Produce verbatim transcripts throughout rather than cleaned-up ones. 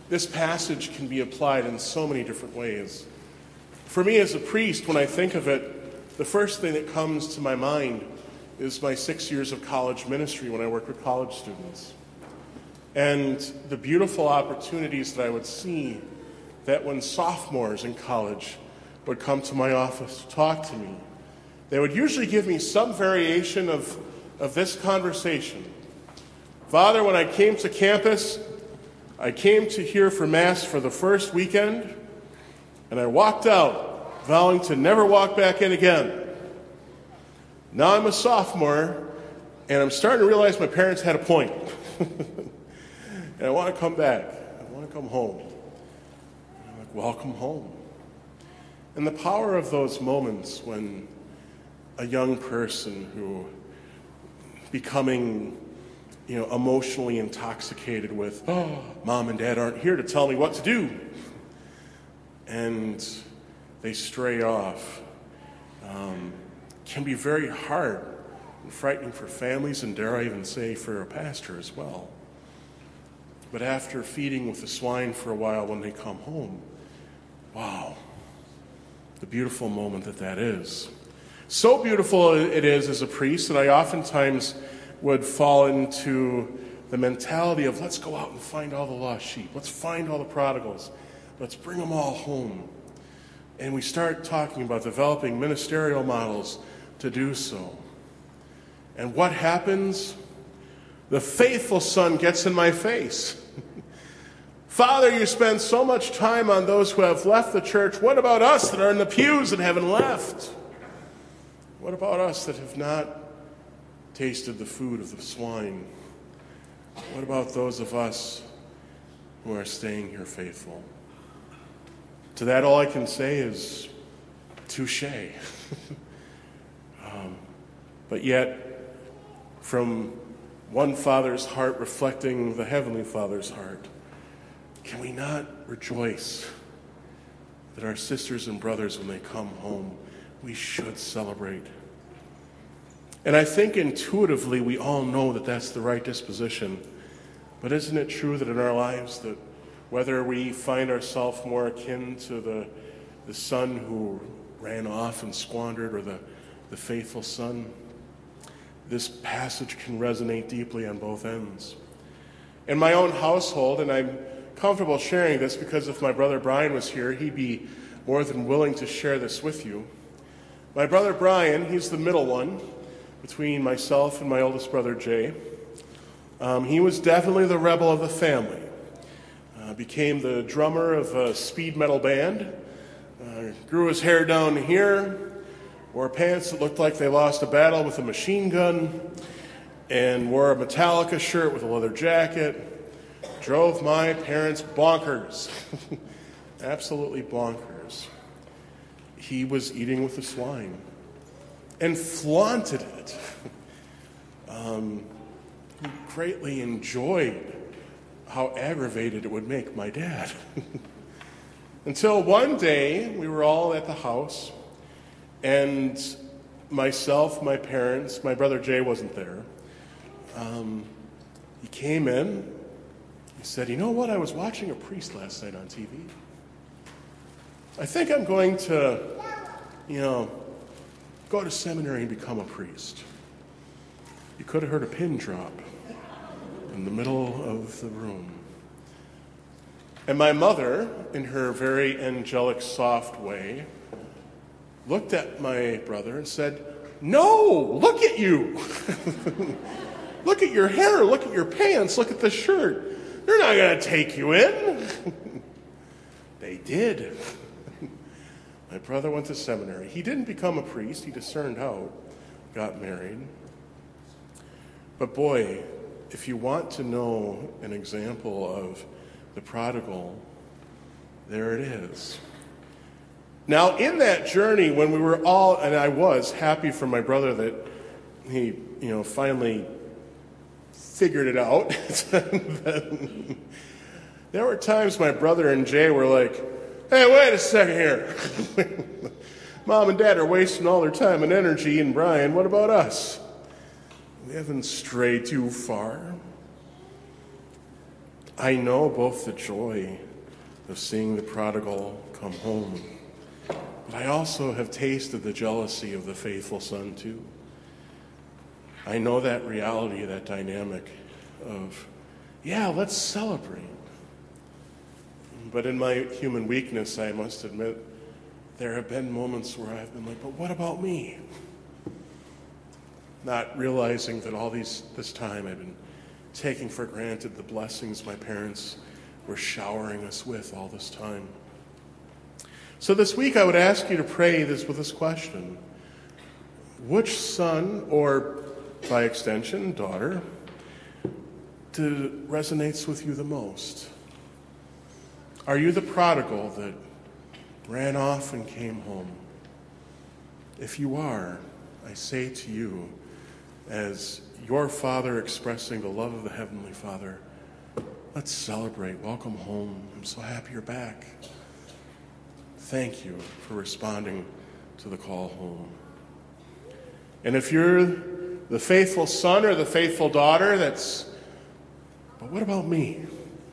This passage can be applied in so many different ways. For me as a priest, when I think of it, the first thing that comes to my mind is my six years of college ministry when I worked with college students. And the beautiful opportunities that I would see that when sophomores in college would come to my office to talk to me, they would usually give me some variation of, of this conversation. Father, when I came to campus, I came to hear for Mass for the first weekend, and I walked out, vowing to never walk back in again. Now I'm a sophomore, and I'm starting to realize my parents had a point. And I want to come back. I want to come home. And I'm like, welcome home. And the power of those moments when a young person who becoming, you know, emotionally intoxicated with, oh, mom and dad aren't here to tell me what to do. And they stray off. Um, can be very hard and frightening for families, and dare I even say for a pastor as well. But after feeding with the swine for a while, when they come home, wow, the beautiful moment that that is. So beautiful it is as a priest that I oftentimes would fall into the mentality of let's go out and find all the lost sheep. Let's find all the prodigals. Let's bring them all home. And we start talking about developing ministerial models to do so. And what happens? The faithful son gets in my face. Father, you spend so much time on those who have left the church. What about us that are in the pews and haven't left? What about us that have not tasted the food of the swine? What about those of us who are staying here faithful? To that, all I can say is, touche. um, but yet, from one Father's heart reflecting the Heavenly Father's heart, can we not rejoice that our sisters and brothers, when they come home, we should celebrate? And I think intuitively we all know that that's the right disposition. But isn't it true that in our lives that whether we find ourselves more akin to the, the son who ran off and squandered or the, the faithful son, this passage can resonate deeply on both ends. In my own household, and I'm comfortable sharing this because if my brother Brian was here, he'd be more than willing to share this with you. My brother Brian, he's the middle one between myself and my oldest brother Jay. Um, he was definitely the rebel of the family. Uh, became the drummer of a speed metal band. Uh, grew his hair down here. Wore pants that looked like they lost a battle with a machine gun. And wore a Metallica shirt with a leather jacket. Drove my parents bonkers. Absolutely bonkers. He was eating with the swine. And flaunted it. um, he greatly enjoyed how aggravated it would make my dad. Until one day, we were all at the house, and myself, my parents, my brother Jay wasn't there. Um, he came in, he said, you know what, I was watching a priest last night on T V. I think I'm going to, you know, go to seminary and become a priest. You could have heard a pin drop in the middle of the room. And my mother, in her very angelic, soft way, looked at my brother and said, no, look at you. Look at your hair, look at your pants, look at the shirt. They're not going to take you in. They did. My brother went to seminary. He didn't become a priest. He discerned out, got married. But boy, if you want to know an example of the prodigal, there it is. Now, in that journey, when we were all, and I was happy for my brother that he, you know, finally figured it out. There were times my brother and Jay were like, hey, wait a second here. Mom and Dad are wasting all their time and energy, and Brian, what about us? We haven't strayed too far. I know both the joy of seeing the prodigal come home, but I also have tasted the jealousy of the faithful son too. I know that reality, that dynamic of, yeah, let's celebrate. But in my human weakness, I must admit, there have been moments where I've been like, but what about me? Not realizing that all these this time I've been taking for granted the blessings my parents were showering us with all this time. So this week I would ask you to pray this with this question. Which son, or by extension, daughter, do, resonates with you the most? Are you the prodigal that ran off and came home? If you are, I say to you, as your Father expressing the love of the Heavenly Father, let's celebrate. Welcome home. I'm so happy you're back. Thank you for responding to the call home. And if you're the faithful son or the faithful daughter, that's, but what about me?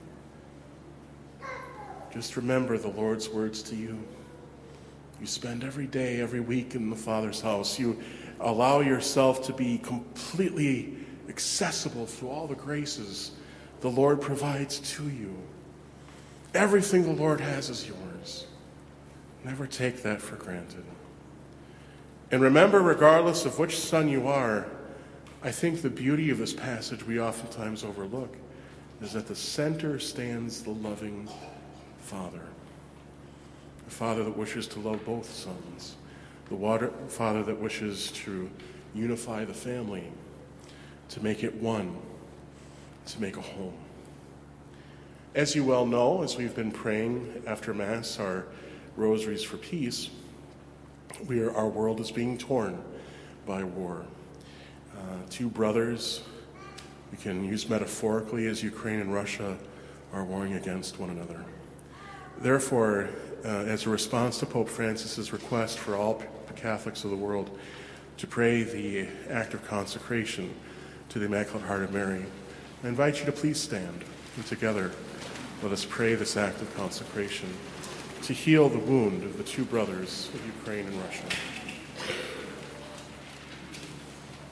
Just remember the Lord's words to you. You spend every day, every week in the Father's house. You allow yourself to be completely accessible through all the graces the Lord provides to you. Everything the Lord has is yours. Never take that for granted. And remember, regardless of which son you are, I think the beauty of this passage we oftentimes overlook is at the center stands the loving Father. A Father that wishes to love both sons. The water, Father that wishes to unify the family, to make it one, to make a home. As you well know, as we've been praying after Mass, our rosaries for peace, we are, our world is being torn by war. Uh, two brothers, we can use metaphorically, as Ukraine and Russia are warring against one another. Therefore, uh, as a response to Pope Francis's request for all Catholics of the world to pray the act of consecration to the Immaculate Heart of Mary, I invite you to please stand, and together let us pray this act of consecration to heal the wound of the two brothers of Ukraine and Russia.